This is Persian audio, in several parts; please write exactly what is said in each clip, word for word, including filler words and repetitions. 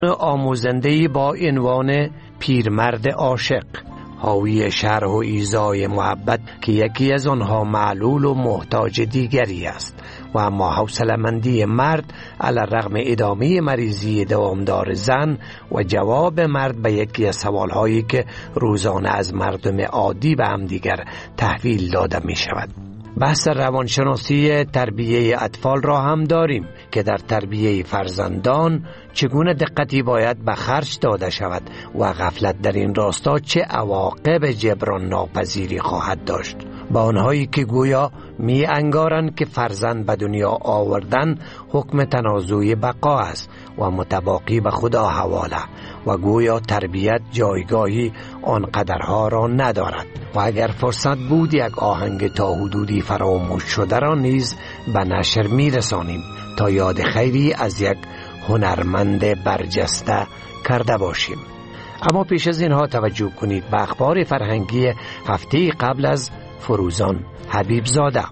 آموزنده‌ای با عنوان پیرمرد عاشق، حاوی شرح و ایذای محبت که یکی از آنها معلول و محتاج دیگری است و اما حوصله‌مندی مرد علی رغم ادامه مریضی دوامدار زن و جواب مرد به یکی از سوالهایی که روزانه از مردم عادی به همدیگر تحویل داده می شود. بحث روانشناسی تربیه اطفال را هم داریم که در تربیه فرزندان چگونه دقتی باید به خرج داده شود و غفلت در این راستا چه عواقب جبران ناپذیری خواهد داشت. با آنهایی که گویا می انگارند که فرزند به دنیا آوردن حکم تنازع بقا است و متباقی به خدا حواله و گویا تربیت جایگاهی آنقدرها را ندارد و اگر فرصت بود یک آهنگ تا حدودی فراموش شده را نیز به نشر می رسانیم تا یاد خیری از یک هنرمند برجسته کرده باشیم. اما پیش از اینها توجه کنید به اخبار فرهنگی هفته قبل از فروزان حبیب زاده.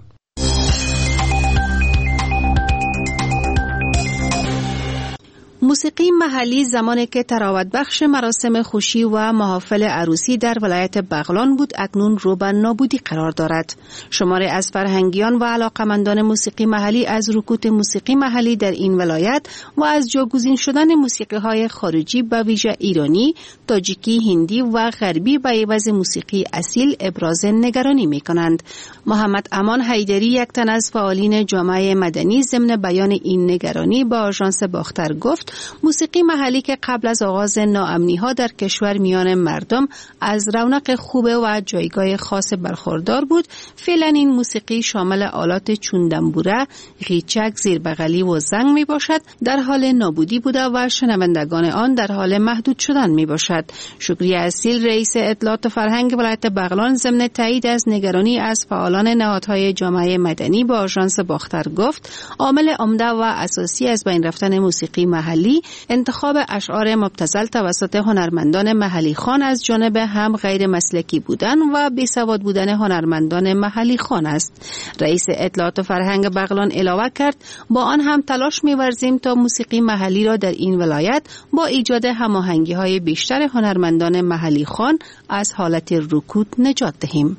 موسیقی محلی زمانی که تراوت بخش مراسم خوشی و محافل عروسی در ولایت بغلان بود اکنون رو به نابودی قرار دارد. شماری از فرهنگیان و علاقمندان موسیقی محلی از رکود موسیقی محلی در این ولایت و از جاگزین شدن موسیقی های خارجی به ویژه ایرانی، تاجیکی، هندی و غربی به عوض موسیقی اصیل ابراز نگرانی می کنند. محمد امان حیدری یک تن از فعالین جامعه مدنی ضمن بیان این نگرانی با آژانس باختر گفت موسیقی محلی که قبل از آغاز ناامنی ها در کشور میان مردم از رونق خوب و جایگاه خاص برخوردار بود، فعلا این موسیقی شامل آلات چون دنبوره، غیچک، زیربغلی و زنگ می باشد در حال نابودی بوده و شنوندگان آن در حال محدود شدن می باشد. شکری اصیل رئیس اطلاعات و فرهنگ ولایت بغلان ضمن تایید از نگرانی از فعالان نهادهای جامعه مدنی با آژانس باختر گفت عامل عمده و اساسی از بین رفتن موسیقی محلی انتخاب اشعار مبتذل توسط هنرمندان محلی خوان از جانب هم غیر مسلکی بودن و بیسواد بودن هنرمندان محلی خوان است. رئیس اطلاعات و فرهنگ بغلان علاوه کرد با آن هم تلاش می‌ورزیم تا موسیقی محلی را در این ولایت با ایجاد هماهنگی‌های بیشتر هنرمندان محلی خوان از حالت رکود نجات دهیم.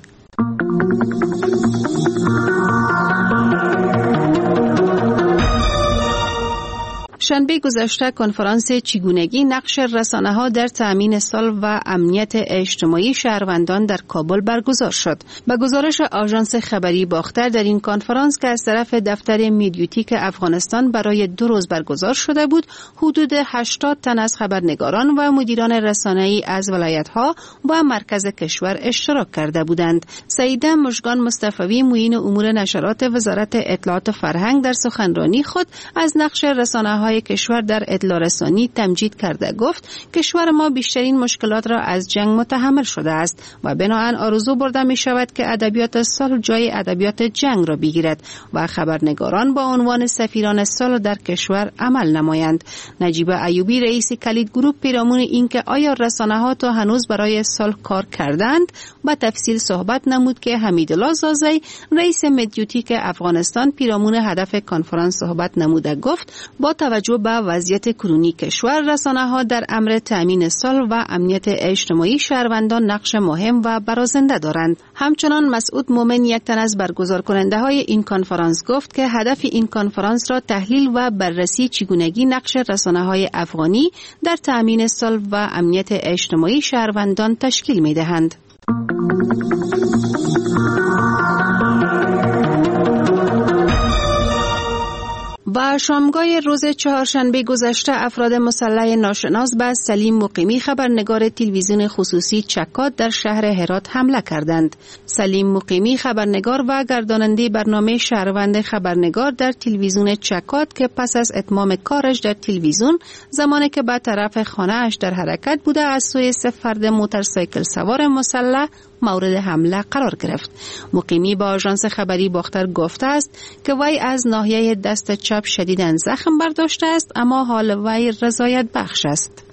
شنبه گذشته کنفرانس چگونگی نقش رسانه‌ها در تأمین صلح و امنیت اجتماعی شهروندان در کابل برگزار شد. به گزارش آژانس خبری باختر در این کنفرانس که از طرف دفتر میدیوتیک افغانستان برای دو روز برگزار شده بود، حدود هشتاد تن از خبرنگاران و مدیران رسانه‌ای از ولایت‌ها و مرکز کشور اشتراک کرده بودند. سعیده مژگان مصطفی معین امور نشرات وزارت اطلاعات و فرهنگ در سخنرانی خود از نقش رسانه‌های کشور در اطلاع رسانی تمجید کرده گفت کشور ما بیشترین مشکلات را از جنگ متحمل شده است و بنابراین آرزو برده می شود که ادبیات صلح جای ادبیات جنگ را بگیرد و خبرنگاران با عنوان سفیران صلح در کشور عمل نمایند. نجیب ایوبی رئیس کلید گروه پیرامون اینکه آیا رسانه‌ها تا هنوز برای صلح کار کردند با تفصیل صحبت نمود که حمیدالله زازی رئیس مدیوتیک افغانستان پیرامون هدف کنفرانس صحبت نموده گفت با توجه به وضعیت کنونی کشور رسانه‌ها در امر تأمین صلح و امنیت اجتماعی شهروندان نقش مهم و برازنده دارند. همچنان مسعود مومن یک تن از برگزار کننده های این کنفرانس گفت که هدف این کنفرانس را تحلیل و بررسی چگونگی نقش رسانه‌های افغانی در تأمین صلح و امنیت اجتماعی شهروندان تشکیل می‌دهند. و شامگاه روز چهارشنبه گذشته افراد مسلح ناشناس به سلیم مقیمی خبرنگار تلویزیون خصوصی چکاد در شهر هرات حمله کردند. سلیم مقیمی خبرنگار و گرداننده برنامه شهروند خبرنگار در تلویزیون چکاد که پس از اتمام کارش در تلویزیون زمانی که به طرف خانه اش در حرکت بوده از سوی سه فرد موتورسیکل سوار مسلح مورد حمله قرار گرفت. مقیمی با آژانس خبری باختر گفته است که وی از ناحیه دست چپ شدیداً زخم برداشته است اما حال وی رضایت بخش است.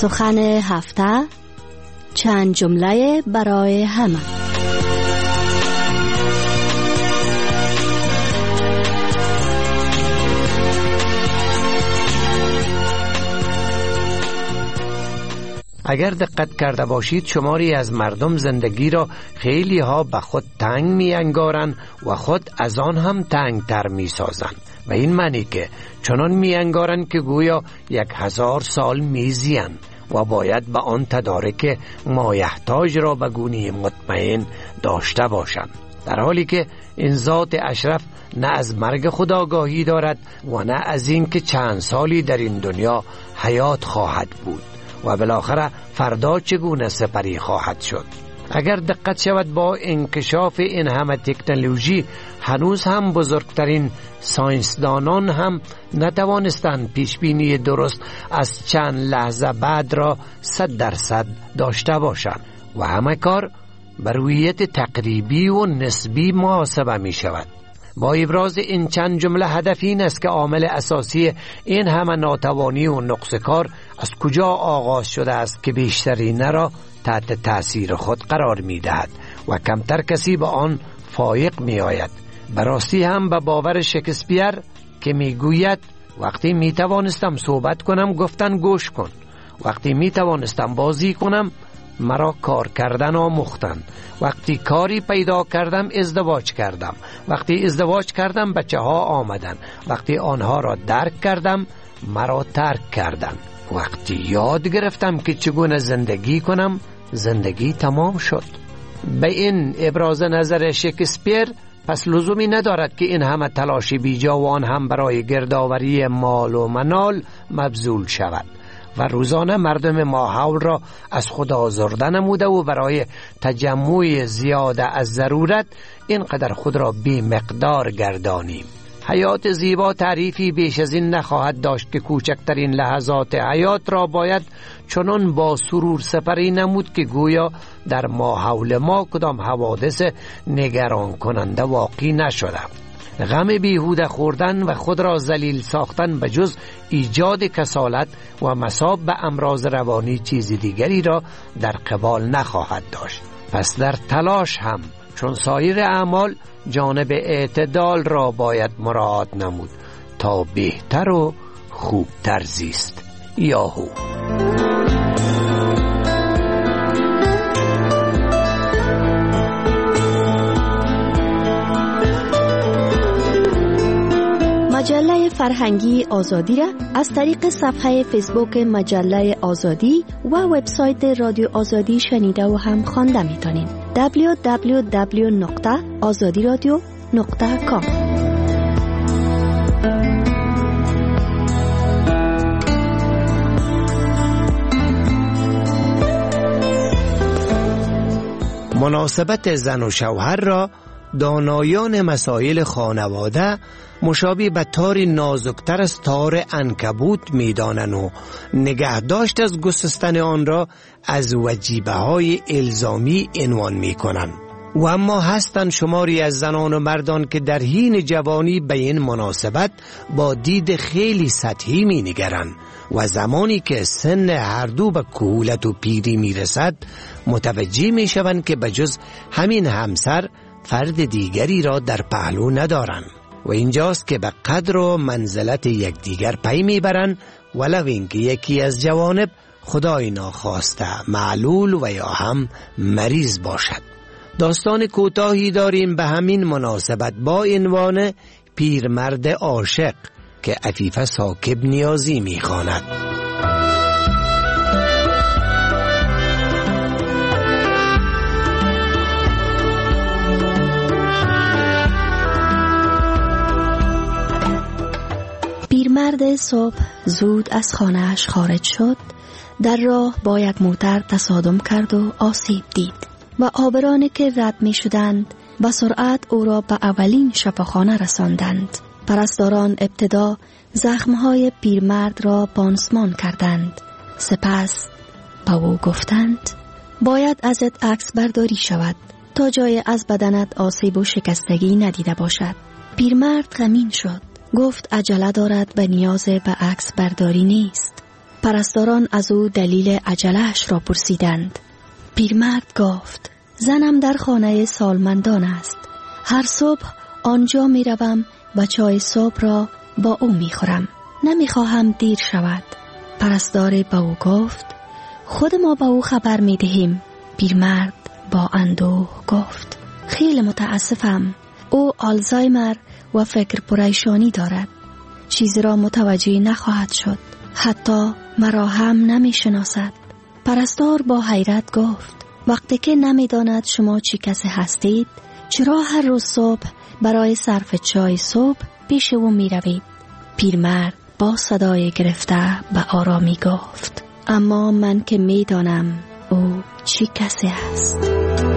سخن هفته، چند جمله برای همه. اگر دقت کرده باشید شماری از مردم زندگی را خیلی ها به خود تنگ می انگارن و خود از آن هم تنگ تر می سازن و این معنی که چنان می انگارن که گویا یک هزار سال می زین و باید به آن تدارک مایحتاج را به گونه مطمئن داشته باشند، در حالی که این ذات اشرف نه از مرگ خود آگاهی دارد و نه از این که چند سالی در این دنیا حیات خواهد بود و بالاخره فردا چگونه سپری خواهد شد. اگر دقت شود با انکشاف این همه تکنولوژی هنوز هم بزرگترین ساینسدانان هم نتوانستند پیشبینی درست از چند لحظه بعد را صد درصد داشته باشند و همه کار بر رویت تقریبی و نسبی محاسبه می شود. با ابراز این چند جمله هدف این است که عامل اساسی این همه ناتوانی و نقص کار از کجا آغاز شده است که بیشترین را تحت تأثیر خود قرار می دهد و کمتر کسی به آن فایق می آید. براستی هم به باور شکسپیر که می گوید وقتی می توانستم صحبت کنم گفتن گوش کن، وقتی می توانستم بازی کنم مرا کار کردن آموختن، وقتی کاری پیدا کردم ازدواج کردم، وقتی ازدواج کردم بچه ها آمدن، وقتی آنها را درک کردم مرا ترک کردن، وقتی یاد گرفتم که چگونه زندگی کنم زندگی تمام شد. به این ابراز نظر شکسپیر پس لزومی ندارد که این همه تلاش بیجا و آن هم برای گردآوری مال و منال مبذول شود و روزانه مردم ماحول را از خود آزرده نموده و برای تجمع زیاده از ضرورت اینقدر خود را بی مقدار گردانیم. حیات زیبا تعریفی بیش از این نخواهد داشت که کوچکترین لحظات حیات را باید چنان با سرور سپری نمود که گویا در ماحول ما کدام حوادث نگران کننده واقع نشده. غم بیهوده خوردن و خود را ذلیل ساختن به جز ایجاد کسالت و مصاب به امراض روانی چیز دیگری را در قبال نخواهد داشت. پس در تلاش هم چون سایر اعمال جانب اعتدال را باید مراعات نمود تا بهتر و خوبتر زیست. یاهو. مجله فرهنگی آزادی را از طریق صفحه فیسبوک مجله آزادی و وبسایت رادیو آزادی شنیده و هم خوانده میتونید. دبلیو دبلیو دبلیو نقطه آزادی رادیو نقطه کام. مناسبت زن و شوهر را دانایان مسائل خانواده مشابه به تار نازکتر از تار عنکبوت می‌دانند و نگهداشت از گسستن آن را از وجیبه های الزامی عنوان می‌کنند. و اما هستند شماری از زنان و مردان که در حین جوانی به این مناسبت با دید خیلی سطحی می‌نگرند و زمانی که سن هر دو به کهولت و پیری می‌رسد متوجه می‌شوند که بجز همین همسر فرد دیگری را در پهلو ندارند و اینجاست که به قدر و منزلت یکدیگر پی میبرند ولو اینکه یکی از جوانب خدای ناخواسته معلول و یا هم مریض باشد. داستان کوتاهی داریم به همین مناسبت با عنوان پیرمرد عاشق که عفیفه ساکب نیازی میخواند. پیرمرد صبح زود از خانه‌اش خارج شد. در راه با یک موتر تصادم کرد و آسیب دید و آبرانی که رد می شدند با سرعت او را به اولین شفاخانه رساندند. پرستاران ابتدا زخمهای پیرمرد را پانسمان کردند. سپس به او گفتند باید ازت عکس برداری شود تا جای از بدنت آسیب و شکستگی ندیده باشد. پیرمرد غمین شد. گفت عجله دارد، به نیاز به عکس برداری نیست. پرستاران از او دلیل عجله‌اش را پرسیدند. پیرمرد گفت: زنم در خانه سالمندان است. هر صبح آنجا می روم و چای صبح را با او می خورم. نمی خواهم دیر شود. پرستار با او گفت: خود ما با او خبر می دهیم. پیرمرد با اندوه گفت: خیلی متاسفم. او آلزایمر و فکر پریشانی دارد. چیزی را متوجه نخواهد شد. حتی مرا هم نمی شناسد. پرستار با حیرت گفت: وقتی که نمی داند شما چی کسی هستید، چرا هر روز صبح برای صرف چای صبح پیش او می روید؟ پیرمرد با صدای گرفته به آرامی گفت: اما من که می دانم او چی کسی است.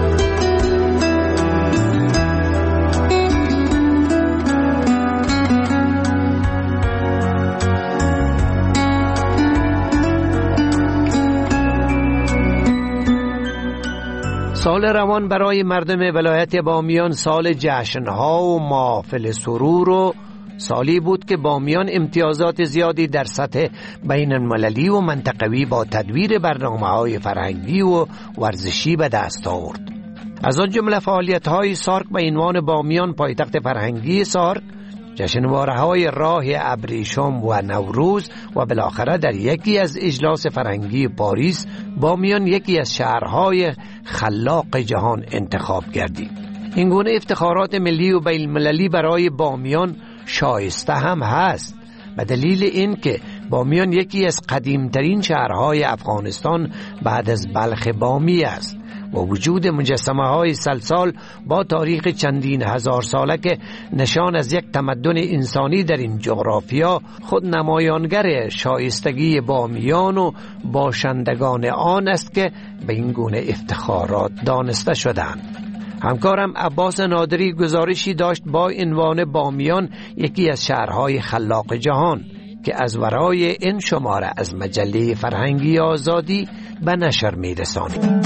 سال روان برای مردم ولایت بامیان سال جشنها و محافل سرور و سالی بود که بامیان امتیازات زیادی در سطح بین المللی و منطقوی با تدویر برنامه‌های فرهنگی و ورزشی به دست آورد. از آن جمله فعالیت‌های سارک به عنوان بامیان پایتخت فرهنگی سارک، جشنواره‌های راه ابریشم و نوروز و بالاخره در یکی از اجلاس فرهنگی پاریس بامیان یکی از شهرهای خلاق جهان انتخاب گردید. این گونه افتخارات ملی و بین المللی برای بامیان شایسته هم هست به دلیل این که بامیان یکی از قدیمترین شهرهای افغانستان بعد از بلخ بامی است و وجود مجسمه های سلسال با تاریخ چندین هزار ساله که نشان از یک تمدن انسانی در این جغرافیا خود نمایانگر شایستگی بامیان و باشندگان آن است که به این گونه افتخارات دانسته شدند. همکارم عباس نادری گزارشی داشت با عنوان بامیان یکی از شهرهای خلاق جهان که از ورای این شماره از مجله فرهنگی آزادی به نشر می‌رسانیم.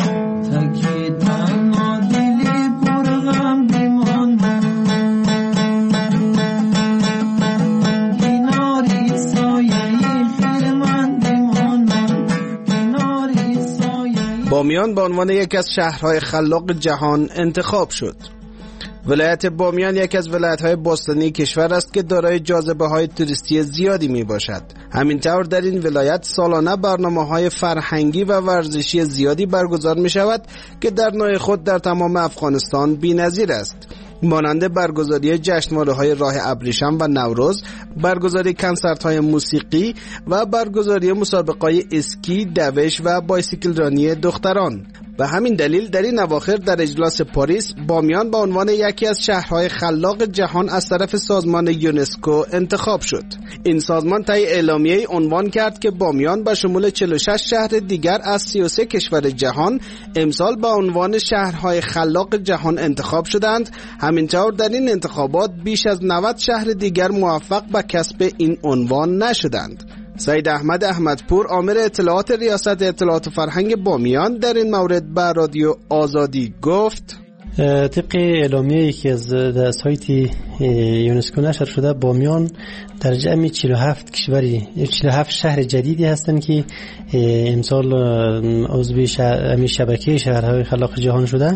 بامیان به عنوان یک از شهرهای خلاق جهان انتخاب شد. ولایت بامیان یک از ولایت‌های باستانی کشور است که دارای جاذبه‌های توریستی زیادی میباشد. همینطور در این ولایت سالانه برنامه‌های فرهنگی و ورزشی زیادی برگزار می‌شود که در نوع خود در تمام افغانستان بی‌نظیر است. مانند برگزاری جشنواره‌های راه ابریشم و نوروز، برگزاری کنسرت‌های موسیقی و برگزاری مسابقه‌های اسکی، دوش و بایسیکل رانی دختران. به همین دلیل در این اواخر در اجلاس پاریس بامیان به عنوان یکی از شهرهای خلاق جهان از طرف سازمان یونسکو انتخاب شد. این سازمان طی اعلامیه‌ای عنوان کرد که بامیان به شمول چهل و شش شهر دیگر از سی و سه کشور جهان امسال به عنوان شهرهای خلاق جهان انتخاب شدند. همینطور در این انتخابات بیش از نود شهر دیگر موفق به کسب این عنوان نشدند. سید احمد احمدپور آمر اطلاعات ریاست اطلاعات و فرهنگ بامیان در این مورد به رادیو آزادی گفت: طبق اعلامیه‌ای که از سایت یونسکو نشر شده، بامیان در جمع چهل و هفت کشوری چهل و هفت شهر جدیدی هستند که امسال عضو شبکه شهرهای خلاق جهان شده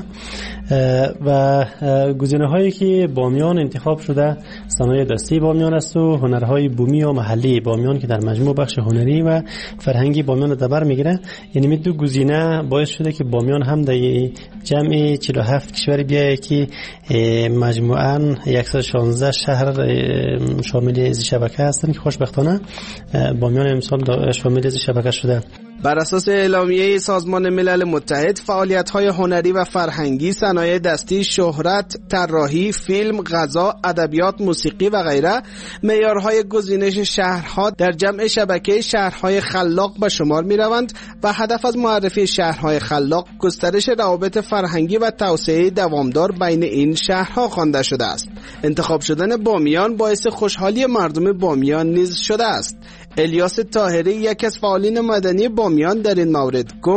و گزینه‌هایی که بامیان انتخاب شده صنایع دستی بامیان است و هنرهای بومی و محلی بامیان که در مجموع بخش هنری و فرهنگی بامیان در بر میگیره. یعنی می دو گزینه باعث شده که بامیان هم در جمع چهل و هفت کشوری بیایه که مجموعاً صد و شانزده شهر شامل این شبکه هستند که خوشبختانه بامیان امسال شامل این شبکه شده. بر اساس اعلامیه سازمان ملل متحد، فعالیت‌های هنری و فرهنگی، صنایع دستی، شهرت، طراحی، فیلم، غذا، ادبیات، موسیقی و غیره معیارهای گزینش شهرها در جمع شبکه شهرهای خلاق به شمار می‌روند و هدف از معرفی شهرهای خلاق گسترش روابط فرهنگی و توسعه دوامدار بین این شهرها خوانده شده است. انتخاب شدن بامیان باعث خوشحالی مردم بامیان نیز شده است. الیاس طاهری، یک از فعالین مدنی بامیان، در این مورد گفت: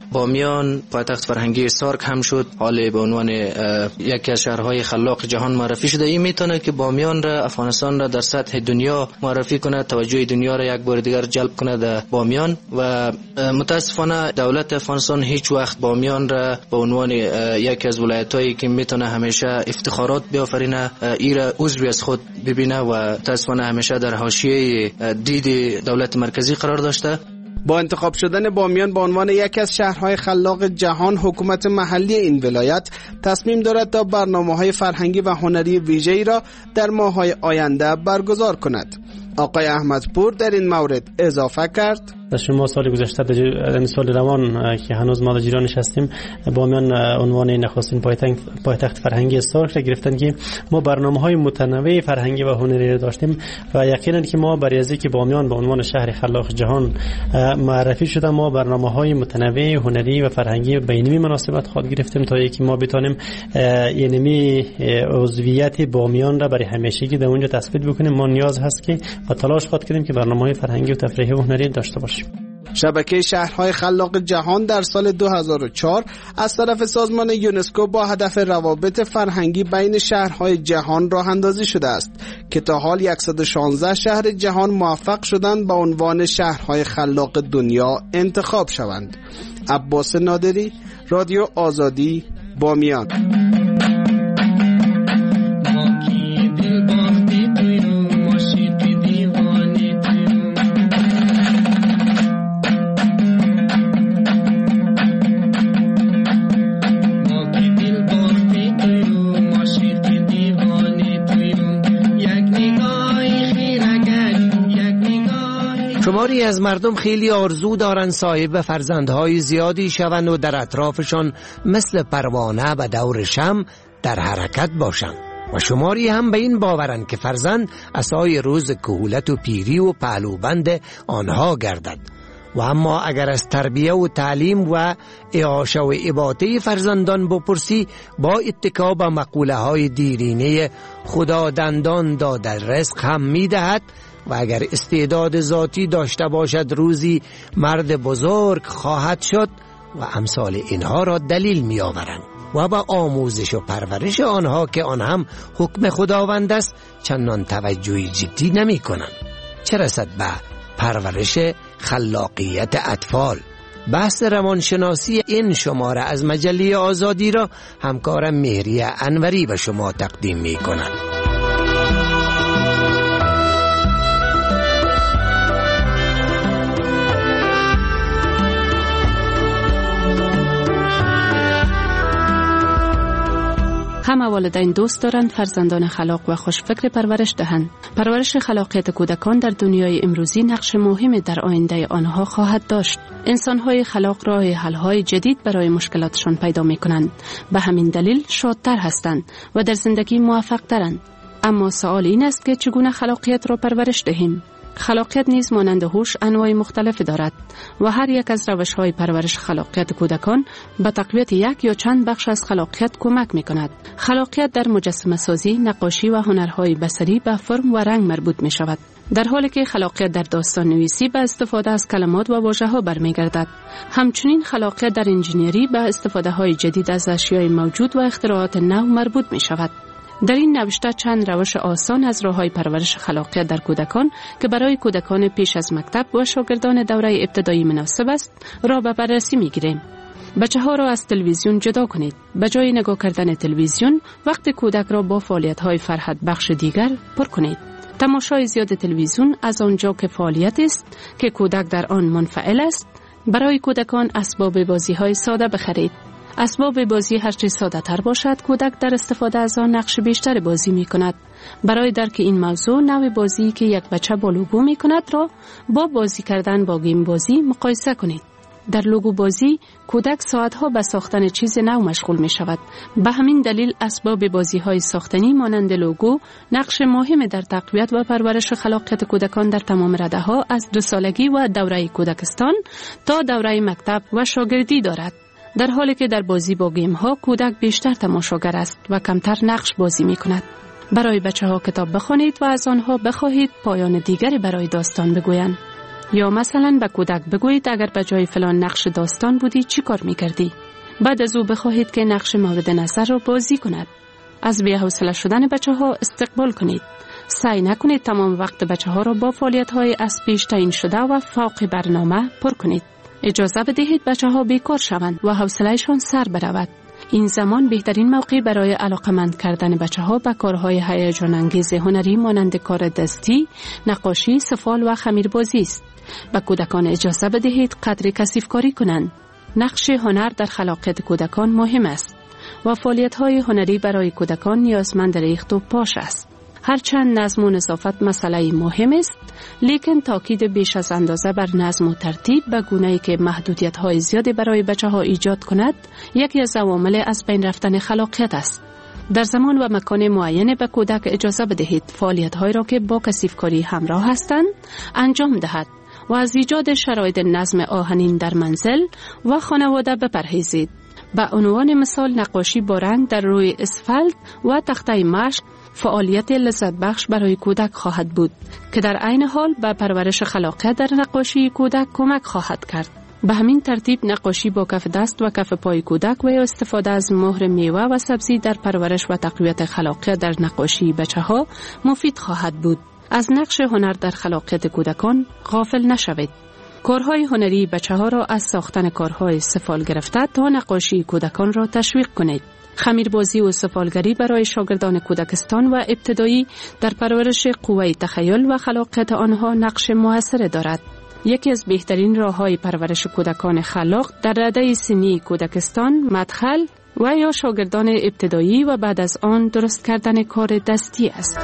بامیان پایتخت فرهنگی سارک هم شد، حال به عنوان یکی از شهرهای خلاق جهان معرفی شده. این میتونه که بامیان را، افغانستان را در سطح دنیا معرفی کنه، توجه دنیا را یک بار دیگر جلب کنه در بامیان. و متاسفانه دولت افغانستان هیچ وقت بامیان را به عنوان یکی از ولایتایی که میتونه همیشه افتخارات بیافرینه ای را عضوی از خود ببینه و متاسفانه همیشه در حاشیه دید دولت مرکزی قرار داشته. با انتخاب شدن بامیان به عنوان یکی از شهرهای خلاق جهان، حکومت محلی این ولایت تصمیم دارد تا برنامه‌های فرهنگی و هنری ویژه‌ای را در ماه‌های آینده برگزار کند. آقای احمدپور در این مورد اضافه کرد: در شما سال گذشته در سال روان که هنوز ما در جیرانش هستیم، بامیان عنوان نخستین پایتخت پایتخت فرهنگی سارک را گرفتن که ما برنامه‌های متنوع فرهنگی و هنری را داشتیم و یقینا که ما برای از اینکه بامیان به عنوان شهر خلاق جهان معرفی شده، ما برنامه‌های متنوع هنری و فرهنگی بین‌المللی مناسبت خود گرفتیم تا اینکه ما بتونیم اینمی عضویت بامیان را برای همیشگی در اونجا تثبیت بکنیم. ما نیاز هست که و تلاش خود کنیم که برنامه‌های فرهنگی و تفریحی و هنری داشته باشیم. شبکه شهرهای خلاق جهان در سال دو هزار و چهار از طرف سازمان یونسکو با هدف روابط فرهنگی بین شهرهای جهان راه اندازی شده است که تا حال صد و شانزده شهر جهان موفق شدند با عنوان شهرهای خلاق دنیا انتخاب شوند. عباس نادری، رادیو آزادی، بامیان. شماری از مردم خیلی آرزو دارن صاحب فرزندهای زیادی شوند و در اطرافشان مثل پروانه و دور شمع در حرکت باشند و شماری هم به این باورن که فرزند عصای روز کهولت و پیری و پهلوبند آنها گردد. و اما اگر از تربیه و تعلیم و اعاشه و اباطه فرزندان بپرسی، با اتکا به مقوله های دیرینه خدا دندان داده رزق هم میدهد و اگر استعداد ذاتی داشته باشد روزی مرد بزرگ خواهد شد و امثال اینها را دلیل می آورند و با آموزش و پرورش آنها که آن هم حکم خداوند است چندان توجهی جدی نمی کنند. چه رسد به پرورش خلاقیت اطفال. بحث روانشناسی این شماره از مجله آزادی را همکارم مهریه انوری به شما تقدیم می کند. همه والدین دوست دارند فرزندان خلاق و خوشفکر پرورش دهند. پرورش خلاقیت کودکان در دنیای امروزی نقش مهمی در آینده آنها خواهد داشت. انسان‌های خلاق راه حل‌های جدید برای مشکلاتشان پیدا می‌کنند. به همین دلیل شادتر هستند و در زندگی موفق‌ترند. اما سوال این است که چگونه خلاقیت را پرورش دهیم؟ خلاقیت نیز مانند هوش انواع مختلفی دارد و هر یک از روش‌های پرورش خلاقیت کودکان به تقویت یک یا چند بخش از خلاقیت کمک می‌کند. خلاقیت در مجسمه سازی، نقاشی و هنرهای بصری به فرم و رنگ مربوط می‌شود، در حالی که خلاقیت در داستان نویسی به استفاده از کلمات و واژه‌ها برمیگردد. همچنین خلاقیت در انجینری به استفاده‌های جدید از اشیاء موجود و اختراعات نو مربوط می‌شود. در این نوشته چند روش آسان از راه‌های پرورش خلاقیت در کودکان که برای کودکان پیش از مکتب و شاگردان دوره ابتدایی مناسب است را به بررسی می‌گیریم. بچه‌ها را از تلویزیون جدا کنید. به جای نگاه کردن تلویزیون، وقت کودک را با فعالیت‌های فرحت بخش دیگر پر کنید. تماشای زیاد تلویزیون از آنجا که فعالیت است که کودک در آن منفعل است، برای کودکان اسباب بازی‌های ساده بخرید. اسباب بازی هرچه ساده تر باشد، کودک در استفاده از آن نقش بیشتر بازی می کند. برای درک این موضوع، نوع بازی که یک بچه با لوگو می کند را با بازی کردن با گیم بازی مقایسه کنید. در لوگو بازی، کودک ساعتها به ساختن چیز نو مشغول می شود. به همین دلیل اسباب بازی های ساختنی مانند لوگو نقش مهم در تقویت و پرورش خلاقیت کودکان در تمام رده ها از دو سالگی و دوره کودکستان تا دوره مکتب و شاگردی دارد. در حالی که در بازی با گیم ها کودک بیشتر تماشاگر است و کمتر نقش بازی می کند. برای بچه ها کتاب بخوانید و از آنها بخواهید پایان دیگری برای داستان بگویند. یا مثلا به کودک بگویید اگر به جای فلان نقش داستان بودی چی کار میکردی؟ بعد از او بخواهید که نقش مورد نظر را بازی کند. از بی‌حوصله شدن بچه ها استقبال کنید. سعی نکنید تمام وقت بچه ها را با فعالیت های از پیش تعیین شده و فوق برنامه پر کنید. اجازه بدهید بچه ها بیکار شوند و حوصلهشان سر برود. این زمان بهترین موقع برای علاقمند کردن بچه ها به کارهای هیجان انگیز هنری مانند کار دستی، نقاشی، سفال و خمیربازی است. به کودکان اجازه بدهید قدر کثیف کاری کنند. نقش هنر در خلاقیت کودکان مهم است و فعالیت‌های هنری برای کودکان نیازمند ریخت و پاش است. هرچند نظم و نظافت مسئله مهم است، لیکن تاکید بیش از اندازه بر نظم و ترتیب به گونه‌ای که محدودیت‌های زیادی برای بچه‌ها ایجاد کند، یکی از عوامل از بین رفتن خلاقیت است. در زمان و مکان معین به کودک اجازه بدهید فعالیت‌هایی را که با کثیف‌کاری همراه هستند انجام دهد و از ایجاد شرایط نظم آهنین در منزل و خانواده بپرهیزید. به عنوان مثال نقاشی با رنگ در روی اسفالت و تخته مشق فعالیت لذت بخش برای کودک خواهد بود که در عین حال به پرورش خلاقیت در نقاشی کودک کمک خواهد کرد. به همین ترتیب نقاشی با کف دست و کف پای کودک و یا استفاده از مهر میوه و سبزی در پرورش و تقویت خلاقیت در نقاشی بچه‌ها مفید خواهد بود. از نقش هنر در خلاقیت کودکان غافل نشوید. کارهای هنری بچه‌ها را از ساختن کارهای سفال گرفته تا نقاشی کودکان را تشویق کنید. خمیربازی و سفالگری برای شاگردان کودکستان و ابتدایی در پرورش قوه تخیل و خلاقیت آنها نقش موثر دارد. یکی از بهترین راه‌های پرورش کودکان خلاق در رده سنی کودکستان، مدخل و یا شاگردان ابتدایی و بعد از آن درست کردن کار دستی است.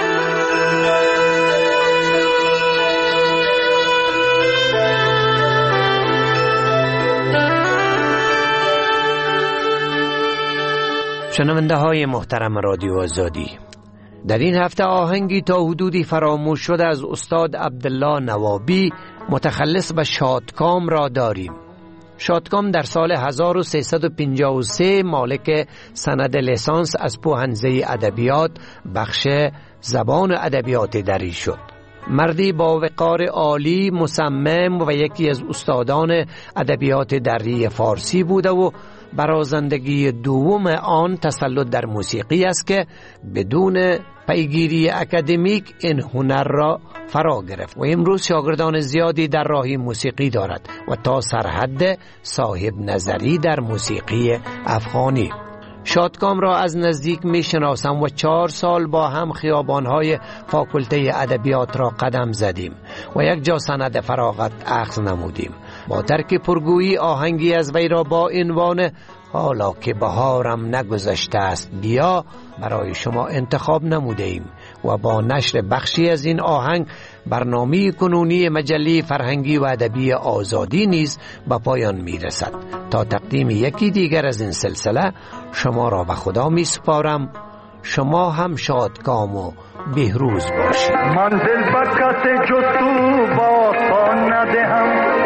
شنونده های محترم رادیو آزادی، در این هفته آهنگی تا حدودی فراموش شده از استاد عبدالله نوابی متخلص به شادکام را داریم. شادکام در سال هزار و سیصد و پنجاه و سه مالک سند لیسانس از پوهنزه ادبیات بخش زبان و ادبیات دری شد. مردی با وقار عالی، مصمم و یکی از استادان ادبیات دری فارسی بوده و برازندگی دوم آن تسلط در موسیقی است که بدون پیگیری اکادمیک این هنر را فرا گرفت و امروز شاگردان زیادی در راه موسیقی دارد و تا سرحد صاحب نظری در موسیقی افغانی. شادکام را از نزدیک می شناسم و چهار سال با هم خیابانهای فاکولته ادبیات را قدم زدیم و یک جا سند فراغت اخذ نمودیم. با ترک پرگویی آهنگی از وی را با عنوان حالا که بهارم نگذشته است بیا برای شما انتخاب نموده ایم و با نشر بخشی از این آهنگ برنامه کنونی مجله فرهنگی و ادبی آزادی نیز به پایان می رسد. تا تقدیم یکی دیگر از این سلسله شما را به خدا می سپارم. شما هم شادکام و بهروز باشید. منزل بکت جستو با پا ندهم،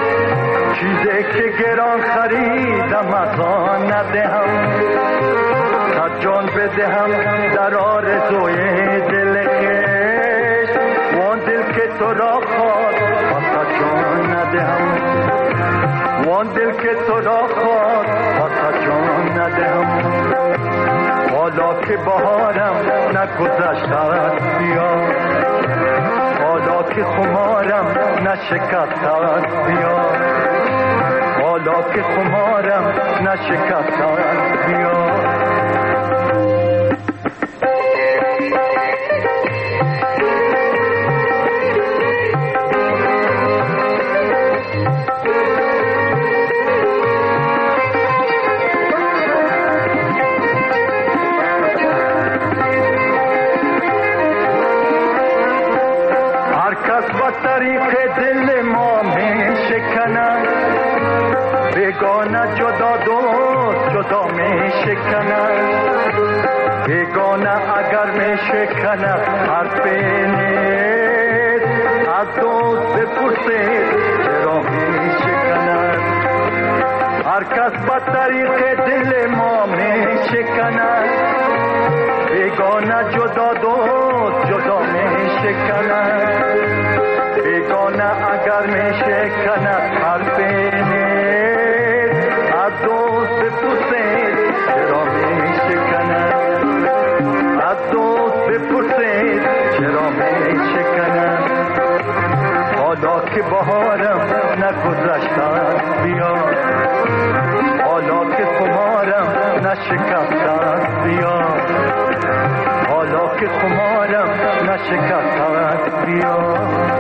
چیزی که گران خریدم از آن ندهم، تا جان بدهم در آرزوی دل خویش، وان دل که تو را خواست تا جان ندهم، وان دل که تو را خواست تا جان ندهم. حالا که بهارم نگذشته است بیا، حالا که خمارم نشکسته است بیا، حالا که خمارم نشکسته است بیا. طریق دل ما می شکنند، بیگانه جدا دوست جدا می شکنند، بیگانه اگر می شکنند حرف نیست، از دوست بپرسید چرا می شکنند. هر کس به طریق دل ما می شکنند، بیگانه جدا دوست جدا می شکنند، بیگانه بگانه اگر می شکند حرف از دوست بپرسید چرا می شکند از دوست بپرسید چرا می شکند حالا که بهارم نگذشته است بیا حالا که خمارم نشکسته است بیا حالا که خمارم نشکسته است بیا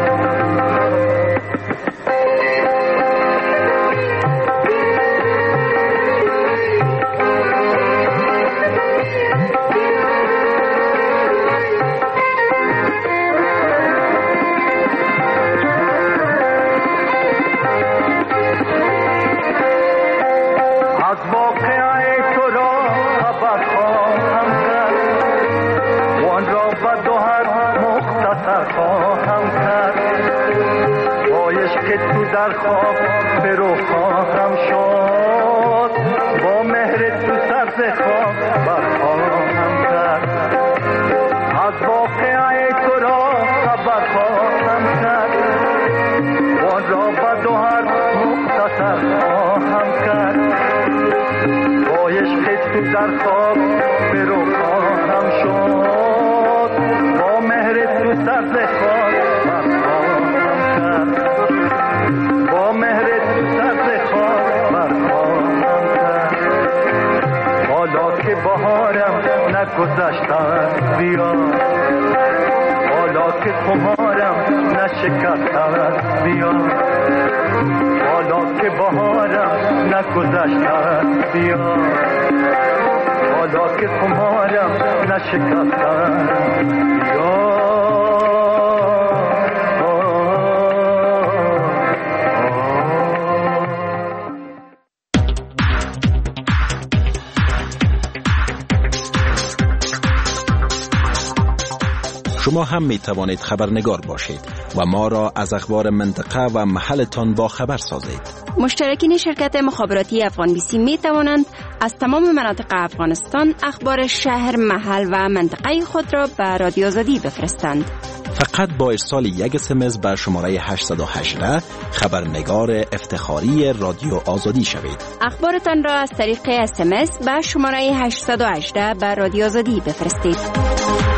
در خواب به رو خواهم شد با مهر تو سبز خواب برخواهم کرد از واقعه تو را خبر خواهم کرد وان را بد و هر مختصر خواهم کرد با عشق تو در خواب به رو خواهم شد با مهر تو سبز خواب برخواهم کرد با مهر تو سبز خواب برخواهم کرد حالا که بهارم نگذشته است بیا حالا که خمارم نشکسته است بیا حالا که بهارم نگذشته است بیا حالا که خمارم نشکسته است بیا شما هم می توانید خبرنگار باشید و ما را از اخبار منطقه و محلتان با خبر سازید. مشترکین شرکت مخابراتی افغان بی سی می توانند از تمام مناطق افغانستان اخبار شهر، محل و منطقه خود را به رادیو آزادی بفرستند. فقط با ارسال یک اس ام اس به شماره هشت صفر هشت خبرنگار افتخاری رادیو آزادی شوید. اخبارتان را از طریق اس ام اس به شماره هشت صفر هشت به رادیو آزادی بفرستید.